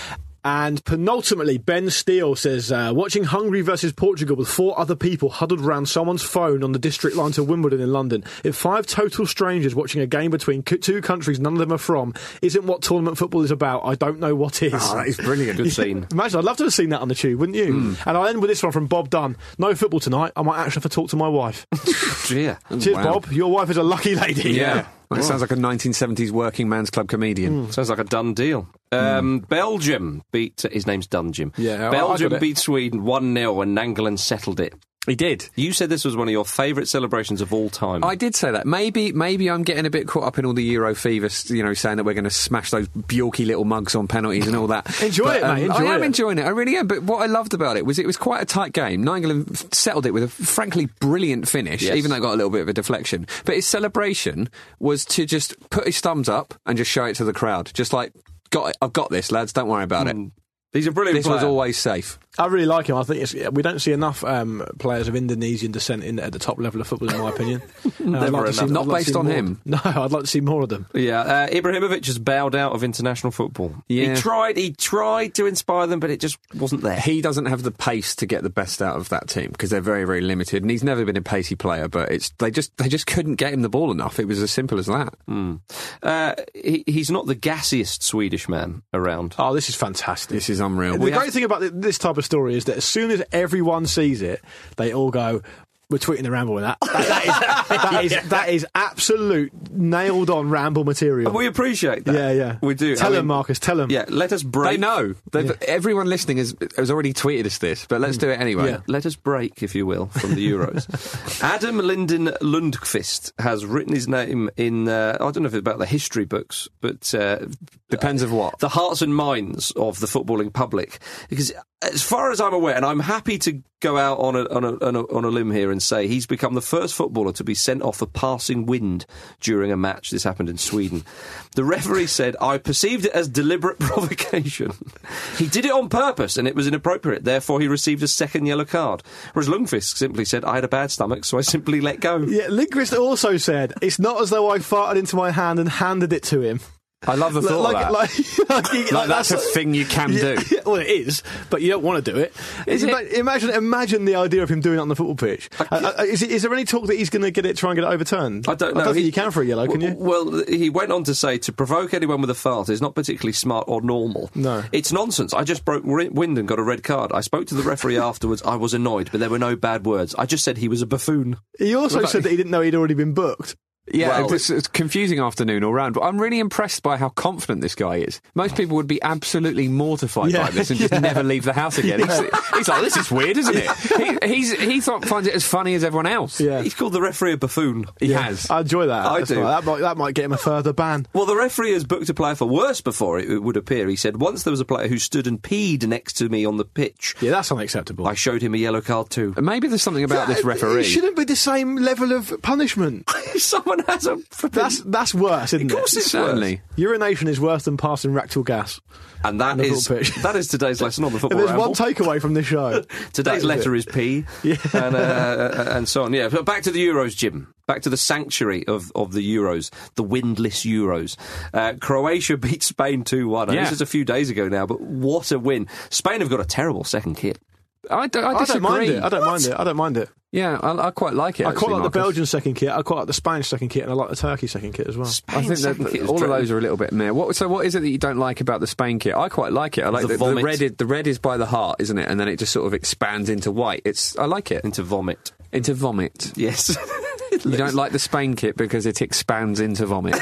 And penultimately, Ben Steele says, uh, watching Hungary versus Portugal with four other people huddled around someone's phone on the district line to Wimbledon in London. If five total strangers watching a game between c- two countries none of them are from isn't what tournament football is about, I don't know what is. Oh, that is brilliant. Good scene. Imagine, I'd love to have seen that on the tube, wouldn't you? Mm. And I'll end with this one from Bob Dunn. No football tonight. I might actually have to talk to my wife. Yeah. Cheers, Wow. Bob. Your wife is a lucky lady. Yeah. Well, it sounds like a nineteen seventies working man's club comedian. Sounds like a done deal. Um, mm. Belgium beat... His name's Dun Jim. Yeah, Belgium I, I beat Sweden one nil and Nangolan settled it. He did. You said this was one of your favourite celebrations of all time. I did say that. Maybe maybe I'm getting a bit caught up in all the Euro fever, you know, saying that we're going to smash those Bjorky little mugs on penalties and all that. Enjoy but, it, um, mate. Enjoy I am it. enjoying it. I really am. But what I loved about it was it was quite a tight game. Nangolan settled it with a frankly brilliant finish, Yes. even though it got a little bit of a deflection. But his celebration was to just put his thumbs up and just show it to the crowd. Just like, got it. I've got this, lads. Don't worry about Mm. it. He's a brilliant This player. was always safe. I really like him. I think it's, we don't see enough um, players of Indonesian descent in, at the top level of football, in my opinion. Uh, I'd Never like to enough. see- I'd Not like to based see on more- him. No, I'd like to see more of them. Yeah, uh, Ibrahimovic has bowed out of international football. Yeah. He tried, he tried to inspire them, but it just wasn't there. He doesn't have the pace to get the best out of that team because they're very, very limited, and he's never been a pacey player. But it's they just they just couldn't get him the ball enough. It was as simple as that. Mm. Uh, he, he's not the gassiest Swedish man around. Oh, this is fantastic. This is unreal. The We great have- thing about th- this type of story is that as soon as everyone sees it, they all go, we're tweeting the Ramble with that. That, that, is, that, is, that is absolute nailed-on Ramble material. We appreciate that. Yeah, yeah. We do. Tell I them, mean, Marcus, tell them. Yeah, let us break. They know. They've, Everyone listening has, has already tweeted us this, but let's do it anyway. Yeah. Let us break, if you will, from the Euros. Adam Linden Lundqvist has written his name in, uh, I don't know if it's about the history books, but... Uh, Depends of what. The hearts and minds of the footballing public. Because as far as I'm aware, and I'm happy to go out on a, on a, on a, on a limb here and say he's become the first footballer to be sent off a passing wind during a match. This happened in Sweden. The referee said, I perceived it as deliberate provocation. He did it on purpose and it was inappropriate. Therefore, he received a second yellow card. Whereas Lundqvist simply said, I had a bad stomach, so I simply let go. Yeah, Lindqvist also said, it's not as though I farted into my hand and handed it to him. I love the thought like, of that. Like, like, Like, like, that's a thing you can yeah, do. yeah, well, it is, but you don't want to do it. Is Ima- it? Imagine, imagine the idea of him doing it on the football pitch. Uh, uh, is, it, is there any talk that he's going to get it, try and get it overturned? I don't know. I don't He- think you can for a yellow, can you? Well, he went on to say to provoke anyone with a fart is not particularly smart or normal. No. It's nonsense. I just broke ri- wind and got a red card. I spoke to the referee afterwards. I was annoyed, but there were no bad words. I just said he was a buffoon. He also Well, said that he didn't know he'd already been booked. Yeah, Well, it was, it's a confusing afternoon all round, but I'm really impressed by how confident this guy is. Most people would be absolutely mortified Yeah, by this and just yeah. never leave the house again. Yeah. He's, he's like, this is weird, isn't it? He, he's, he thought, finds it as funny as everyone else. Yeah. He's called the referee a buffoon. He Yeah. has. I enjoy that. I That's do. right. That might, that might get him a further ban. Well, the referee has booked a player for worse before, it, it would appear. He said, once there was a player who stood and peed next to me on the pitch. Yeah, that's unacceptable. I showed him a yellow card too. Maybe there's something about this It referee. shouldn't be the same level of punishment. Someone has a... That's that's worse, isn't it? Of course it's Certainly. worse. Urination is worse than passing rectal gas. And that the is, football pitch. that is today's lesson on the If football there's ramble. one takeaway from this show, Today's that letter it. is P, Yeah. and, uh, and so on. Yeah, but back to the Euros, Jim. Back to the sanctuary of, of the Euros, the windless Euros. Uh, Croatia beat Spain two one. Yeah. This is a few days ago now, but what a win. Spain have got a terrible second kit. I, don't, I I disagree. don't mind it. I don't What? mind it. I don't mind it. Yeah, I, I quite like it. I actually, quite like the Marcus. Belgian second kit. I quite like the Spanish second kit, and I like the Turkey second kit as well. I think that second kit is all of dreadful. those are a little bit meh. What, so what is it that you don't like about the Spain kit? I quite like it. I like The the, the vomit. red. Is, the red is by the heart, isn't it? And then it just sort of expands into white. It's I like it. Into vomit. Into vomit. Yes. You don't like the Spain kit because it expands into vomit.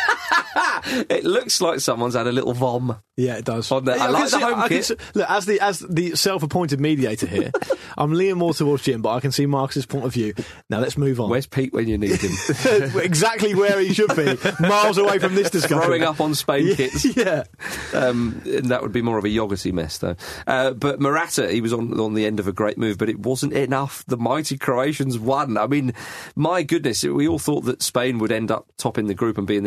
It looks like someone's had a little vom. Yeah, it does. On the- I can like the see- home I can kit. see- look, as the as the self-appointed mediator here, I'm leaning more towards Jim, but I can see Marcus's point of view. Now let's move on. Where's Pete when you need him? Exactly where he should be, miles away from this discussion. Throwing up on Spain Yeah, kits. yeah. Um, and that would be more of a yogurty mess, though. Uh, but Morata, he was on on the end of a great move, but it wasn't enough. The mighty Croatians won. I mean, my goodness, we all thought that Spain would end up topping the group and be in the other half of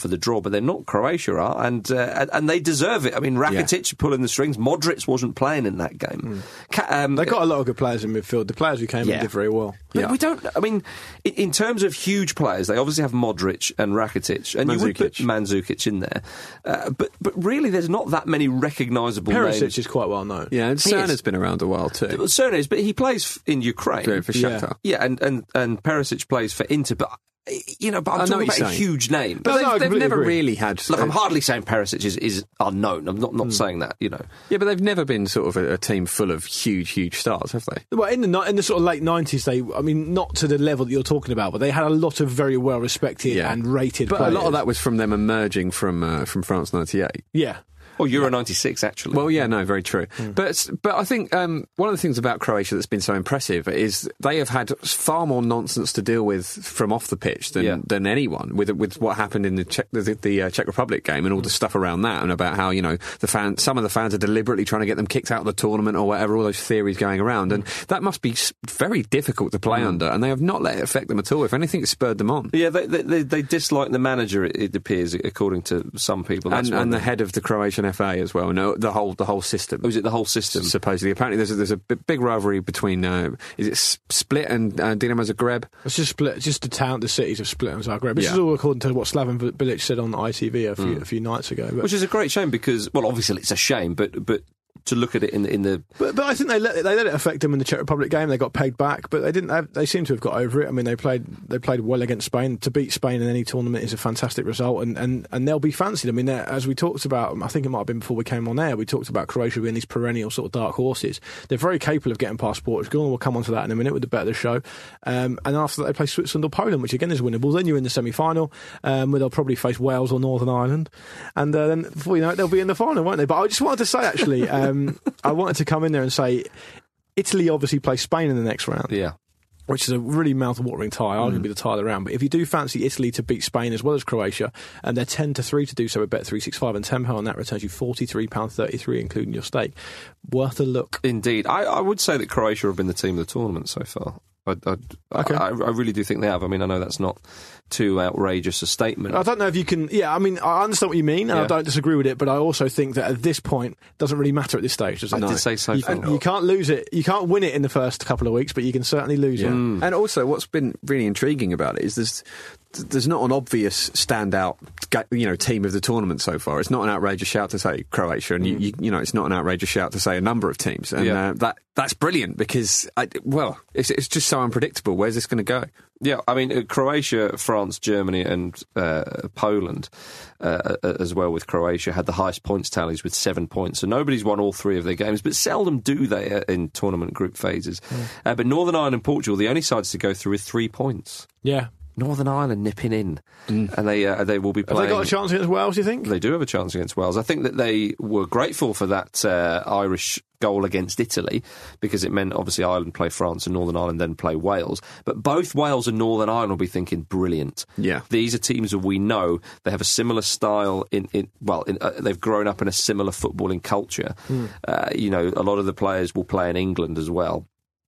for the draw, but they're not. Croatia are, and uh, and, and they deserve it. I mean, Rakitic Yeah. pulling the strings. Modric wasn't playing in that game. Mm. Ca- um, They got a lot of good players in midfield. The players who came Yeah. in did very well. But we don't. I mean, in, in terms of huge players, they obviously have Modric and Rakitic, and you would put Mandzukic in there. Uh, but but really, there's not that many recognisable Perisic names. is quite well known. Yeah, and He Cerna's is. been around a while too. Well, Cerna is, but he plays f- in Ukraine Yeah, for Shakhtar. Yeah, and, and and Perisic plays for Inter, but. You know, but I'm I know talking what about you're a saying. huge name. But But they've, they've, they've completely never agree. really had. look, a- I'm hardly saying Perisic is, is unknown. I'm not not saying that. You know, Yeah, but they've never been sort of a, a team full of huge, huge stars, have they? Well, in the ni- in the sort of late nineties, they, I mean, not to the level that you're talking about, but they had a lot of very well respected Yeah. and rated But players. a lot of that was from them emerging from uh, from France ninety-eight. Yeah. or Euro ninety-six actually. Well, yeah, no, very true. But but I think um, one of the things about Croatia that's been so impressive is they have had far more nonsense to deal with from off the pitch than, Yeah. than anyone with with what happened in the Czech, the, the uh, Czech Republic game and all the stuff around that, and about how, you know, the fan, some of the fans are deliberately trying to get them kicked out of the tournament or whatever, all those theories going around, and that must be s- very difficult to play under, and they have not let it affect them at all. If anything, it's spurred them on. Yeah, they, they, they, they dislike the manager, it, it appears, according to some people. That's And, why and the they- head of the Croatian F A as well. No, the whole the whole system. Oh, is it the whole system? Supposedly, apparently, there's a, there's a bi- big rivalry between uh, is it S- Split and uh, Dinamo Zagreb? It's just split. It's just the town, the cities of Split and Zagreb. This Yeah. is all according to what Slaven Bilic said on I T V a few Mm. a few nights ago. But, Which is a great shame because, well, obviously it's a shame, but but to look at it in the, in the But, but I think they let it, they let it affect them in the Czech Republic game. They got paid back, but they didn't. Have, they seem to have got over it. I mean, they played they played well against Spain. To beat Spain in any tournament is a fantastic result, and, and, and they'll be fancied. I mean, they're- as we talked about, I think it might have been before we came on air. We talked about Croatia being these perennial sort of dark horses. They're very capable of getting past Portugal, and we'll come on to that in a minute with the bet of the show. Um, and after that, they play Switzerland or Poland, which again is winnable. Then you're in the semi-final, um, where they'll probably face Wales or Northern Ireland, and uh, then before you know it, they'll be in the final, won't they? But I just wanted to say, actually, um, I wanted to come in there and say Italy obviously play Spain in the next round. Yeah. Which is a really mouth-watering tie, arguably the tie of the round. But if you do fancy Italy to beat Spain as well as Croatia, and they're ten to three to do so with Bet three sixty-five, and ten pounds on that returns you forty-three pounds thirty-three, including your stake. Worth a look. Indeed. I, I would say that Croatia have been the team of the tournament so far. I, I, Okay. I, I really do think they have. I mean, I know that's not too outrageous a statement. I don't know if you can... Yeah, I mean, I understand what you mean, and Yeah. I don't disagree with it, but I also think that at this point, it doesn't really matter at this stage, does it? I did say so You, far. you can't lose it. You can't win it in the first couple of weeks, but you can certainly lose it. And also, what's been really intriguing about it is there's there's not an obvious standout, ga- you know, team of the tournament so far. It's not an outrageous shout to say Croatia, and you, you, you know, it's not an outrageous shout to say a number of teams, and Yeah. uh, that that's brilliant because, I, well, it's it's just so unpredictable. Where's this going to go? Yeah, I mean, uh, Croatia, France, Germany, and uh, Poland, uh, uh, as well with Croatia, had the highest points tallies with seven points. So nobody's won all three of their games, but seldom do they uh, in tournament group phases. Uh, but Northern Ireland and Portugal, the only sides to go through with three points. Yeah. Northern Ireland nipping in, and they uh, they will be Have playing. they got a chance against Wales, do you think? They do have a chance against Wales. I think that they were grateful for that uh, Irish goal against Italy because it meant obviously Ireland play France and Northern Ireland then play Wales. But both Wales and Northern Ireland will be thinking, brilliant. Yeah. These are teams that we know. They have a similar style in, in well, in, uh, they've grown up in a similar footballing culture. Hmm. Uh, you know, a lot of the players will play in England as well.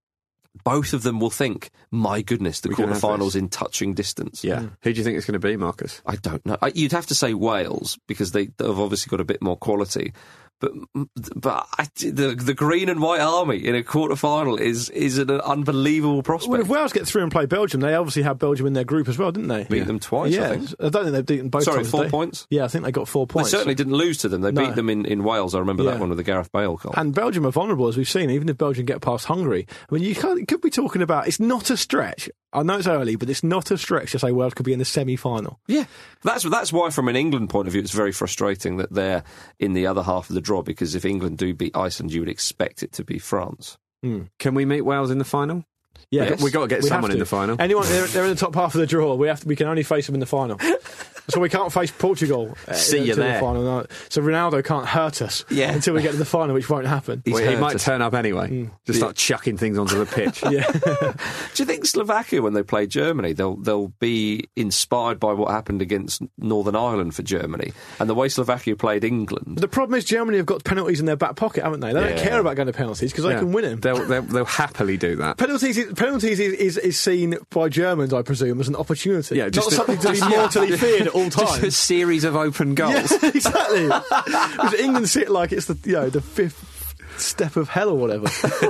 Both of them will think, my goodness, the We can have quarterfinals this. in touching distance. Yeah. Who do you think it's going to be, Marcus? I don't know. I, you'd have to say Wales because they have obviously got a bit more quality. But but I, the the green and white army in a quarter final is is an unbelievable prospect. Well, if Wales get through and play Belgium, they obviously had Belgium in their group as well, didn't they? Beat them twice, yeah. I think. I don't think they've beaten both Sorry, times, four did they? points? Yeah, I think they got four They points. certainly didn't lose to them. They No. beat them in, in Wales. I remember Yeah. that one with the Gareth Bale goal. And Belgium are vulnerable, as we've seen, even if Belgium get past Hungary. I mean, you can't, could be talking about, it's not a stretch. I know it's early, but it's not a stretch to say Wales could be in the semi-final. Yeah, that's that's why, from an England point of view, it's very frustrating that they're in the other half of the draw. Because if England do beat Iceland, you would expect it to be France. Can we meet Wales in the final? Yeah, we got, we got to get we someone have in the final. Anyone, they're, they're in the top half of the draw. We have to. We can only face them in the final. So we can't face Portugal. Uh, See you until there. The final. No. So Ronaldo can't hurt us Yeah. until we get to the final, which won't happen. Well, he hurt might us. turn up anyway. Just start chucking things onto the pitch. Yeah. Do you think Slovakia, when they play Germany, they'll they'll be inspired by what happened against Northern Ireland for Germany and the way Slovakia played England? The problem is Germany have got penalties in their back pocket, haven't they? They don't Yeah. care about going to penalties because they Yeah. can win them. They'll, they'll, they'll happily do that. Penalties is, penalties is, is, is seen by Germans, I presume, as an opportunity. Yeah, just not a- something to be just- mortally yeah. feared at all Just times. a series of open goals. Yeah, exactly. Because England see it like it's the you know the fifth step of hell or whatever.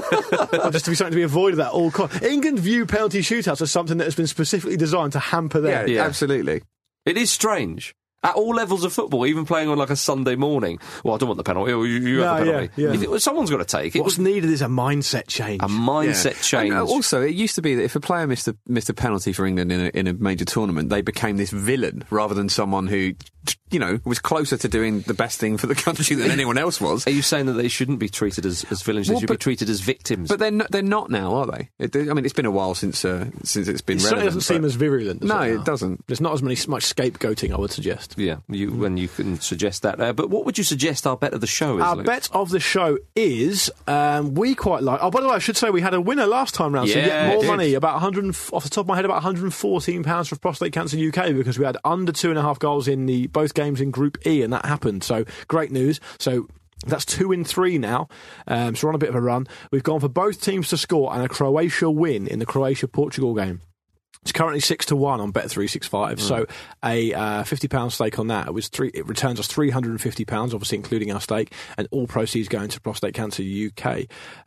Or just to be something to be avoided at all costs. England view penalty shootouts as something that has been specifically designed to hamper them. Yeah. Absolutely. It is strange. At all levels of football, even playing on like a Sunday morning. Well, I don't want the penalty. You, you No, have the penalty. yeah, yeah. If it was, someone's got to take it. What's needed is a mindset change. A mindset Yeah. change. And, uh, also, it used to be that if a player missed a, missed a penalty for England in a, in a major tournament, they became this villain rather than someone who, you know, was closer to doing the best thing for the country than anyone else was. Are you saying that they shouldn't be treated as, as villains? They Well, should but- be treated as victims? But they're not, they're not now, are they? It, I mean, it's been a while since uh, since it's been It relevant. certainly doesn't seem but- as virulent. Does No, it, it now? doesn't. There's not as many much scapegoating, I would suggest. yeah, you, when you can suggest that. Uh, but what would you suggest our bet of the show is? Our Luke? bet of the show is um, we quite like. Oh, by the way, I should say we had a winner last time round, so you Yeah, get more did. money. About one hundred and f- off the top of my head, about one hundred and fourteen pounds for Prostate Cancer U K because we had under two and a half goals in the both games in Group E, and that happened. So great news. So. That's two in three now, um, so we're on a bit of a run. We've gone for both teams to score and a Croatia win in the Croatia-Portugal game. It's currently six to one on Bet three sixty-five, mm. so a uh, fifty pound stake on that. It was three. It returns us three hundred and fifty pounds, obviously including our stake, and all proceeds going to Prostate Cancer U K.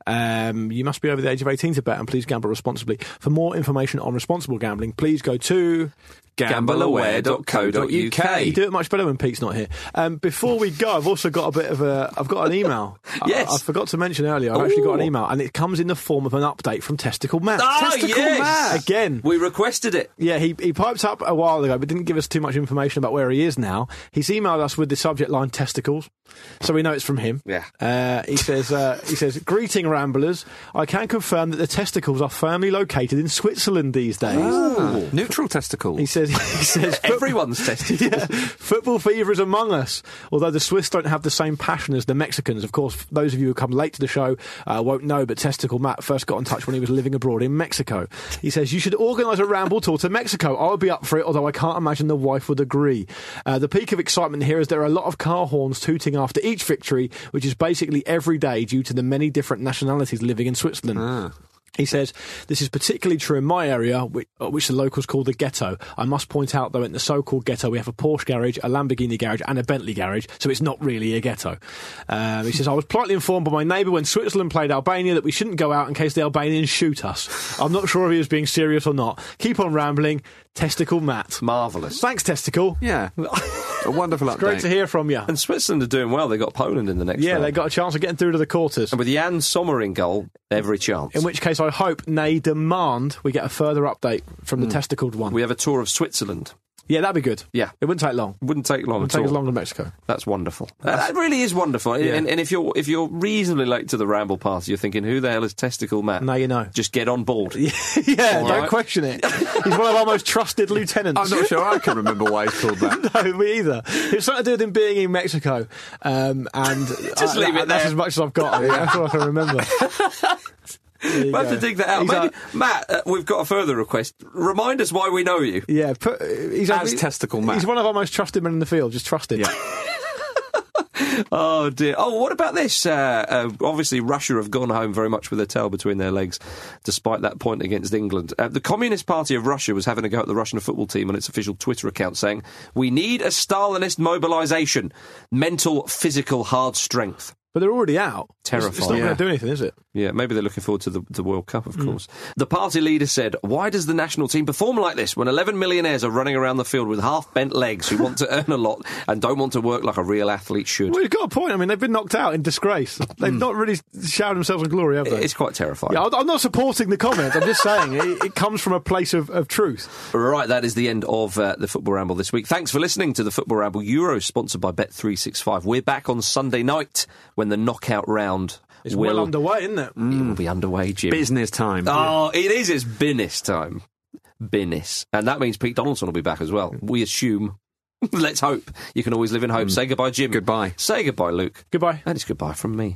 Um, you must be over the age of eighteen to bet, and please gamble responsibly. For more information on responsible gambling, please go to gamble aware dot co dot U K. You do it much better when Pete's not here. Um, before we go, I've also got a bit of a. I've got an email. Yes. I, I forgot to mention earlier. I've actually got an Ooh. email, and it comes in the form of an update from Testicle Matt. Ah, Testicle yes. Matt again. We requested it. Yeah, he he piped up a while ago, but didn't give us too much information about where he is now. He's emailed us with the subject line "testicles," so we know it's from him. Yeah. Uh, he says, uh, he says, "Greeting ramblers. I can confirm that the testicles are firmly located in Switzerland these days." Ah, neutral testicles. He says, he says, Everyone's testicles. yeah, football fever is among us. Although the Swiss don't have the same passion as the Mexicans. Of course, those of you who come late to the show uh, won't know, but Testicle Matt first got in touch when he was living abroad in Mexico. He says, you should organise a ramble tour to Mexico. I would be up for it, although I can't imagine the wife would agree. Uh, the peak of excitement here is there are a lot of car horns tooting after each victory, which is basically every day due to the many different nationalities living in Switzerland. Ah. He says, this is particularly true in my area, which, which the locals call the ghetto. I must point out, though, in the so-called ghetto, we have a Porsche garage, a Lamborghini garage, and a Bentley garage, so it's not really a ghetto. Um, he says, I was politely informed by my neighbour when Switzerland played Albania that we shouldn't go out in case the Albanians shoot us. I'm not sure if he was being serious or not. Keep on rambling. Testicle Matt. Marvellous. Thanks, Testicle. Yeah. A wonderful update. Great to hear from you. And Switzerland are doing well. They got Poland in the next Yeah, round. they got a chance of getting through to the quarters. And with Jan Sommer in goal, every chance. In which case, I hope, nay, demand, we get a further update from the testicled one. We have a tour of Switzerland. Yeah, that'd be good. Yeah. It wouldn't take long. Wouldn't take long Wouldn't at take all. as long as Mexico. That's wonderful. Uh, that really is wonderful. Yeah. And, and if you're if you're reasonably late to the ramble party, you're thinking, who the hell is Testicle Matt? Now you know. Just get on board. yeah, All don't right. question it. He's one of our most trusted lieutenants. I'm not sure I can remember why he's called that. No, me either. It's something to do with him being in Mexico. Um, and Just I- leave that- it That's there. as much as I've got. I mean, that's all I can remember. There you We'll have go. to dig that out. He's Maybe, a- Matt, uh, we've got a further request. Remind us why we know you. yeah, put, he's a- As Testicle Matt. He's one of our most trusted men in the field. Just trust him. Yeah. Oh dear. Oh, what about this? Uh, uh, obviously, Russia have gone home very much with their tail between their legs, despite that point against England. Uh, the Communist Party of Russia was having a go at the Russian football team on its official Twitter account, saying, "We need a Stalinist mobilisation, mental, physical, hard strength." But they're already out. Terrifying. It's, it's not Yeah. going to do anything, is it? Yeah, maybe they're looking forward to the, the World Cup, of course. The party leader said, why does the national team perform like this when eleven millionaires are running around the field with half-bent legs who want to earn a lot and don't want to work like a real athlete should? Well, you've got a point. I mean, they've been knocked out in disgrace. They've not really showered themselves in glory, have they? It's quite terrifying. Yeah, I'm I'm not supporting the comment. I'm just saying it, it comes from a place of, of truth. Right, that is the end of uh, the Football Ramble this week. Thanks for listening to the Football Ramble Euros, sponsored by Bet three sixty-five. We're back on Sunday night when the knockout round It's will... well underway, isn't it? It will be underway, Jim. Business time. Oh, it is. It's business time. Business. And that means Pete Donaldson will be back as well. We assume. Let's hope. You can always live in hope. Say goodbye, Jim. Goodbye. Say goodbye, Luke. Goodbye. And it's goodbye from me.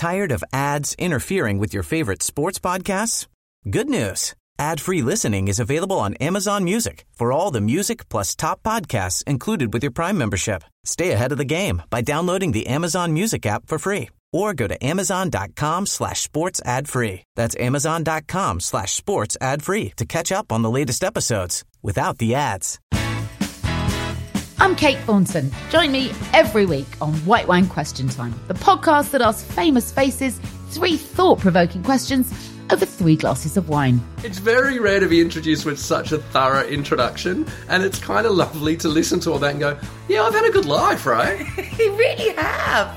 Tired of ads interfering with your favorite sports podcasts? Good news. Ad-free listening is available on Amazon Music for all the music plus top podcasts included with your Prime membership. Stay ahead of the game by downloading the Amazon Music app for free or go to amazon.com slash sports ad free. That's amazon.com slash sports ad free to catch up on the latest episodes without the ads. I'm Kate Thornton. Join me every week on White Wine Question Time, the podcast that asks famous faces three thought-provoking questions over three glasses of wine. It's very rare to be introduced with such a thorough introduction, and it's kind of lovely to listen to all that and go, yeah, I've had a good life, right? You really have.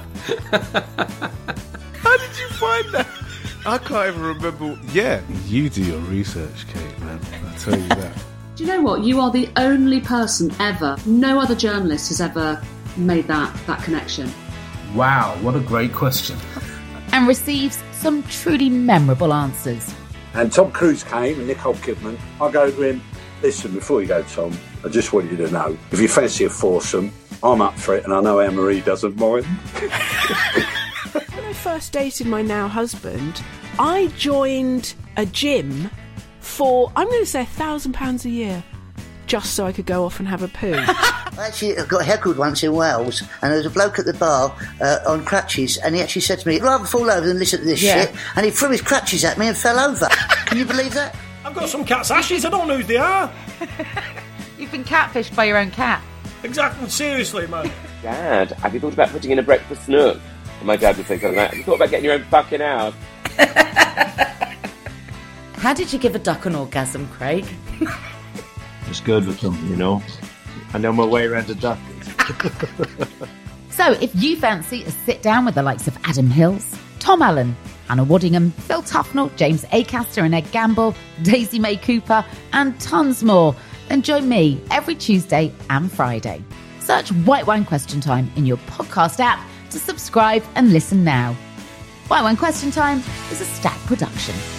How did you find that? I can't even remember. Yeah, you do your research, Kate, man. I tell you that. Do you know what? You are the only person ever, no other journalist has ever made that, that connection. Wow, what a great question. And receives some truly memorable answers. And Tom Cruise came and Nicole Kidman. I go to him, listen, before you go, Tom, I just want you to know, if you fancy a foursome, I'm up for it, and I know Anne-Marie doesn't mind. When I first dated my now husband, I joined a gym for, I'm going to say, a thousand pounds a year, just so I could go off and have a poo. I actually got heckled once in Wales, and there was a bloke at the bar uh, on crutches, and he actually said to me, I'd rather fall over than listen to this Yeah. shit, and he threw his crutches at me and fell over. Can you believe that? I've got some cat's ashes, I don't know who they are. You've been catfished by your own cat. Exactly, seriously, man. Dad, have you thought about putting in a breakfast nook? And my dad would think of that. Have you thought about getting your own fucking house? How did you give a duck an orgasm, Craig? It's good with them, you know. I know my way around a duck. So if you fancy a sit down with the likes of Adam Hills, Tom Allen, Hannah Waddingham, Phil Tufnell, James Acaster and Ed Gamble, Daisy May Cooper, and tons more, then join me every Tuesday and Friday. Search White Wine Question Time in your podcast app to subscribe and listen now. White Wine Question Time is a Stack production.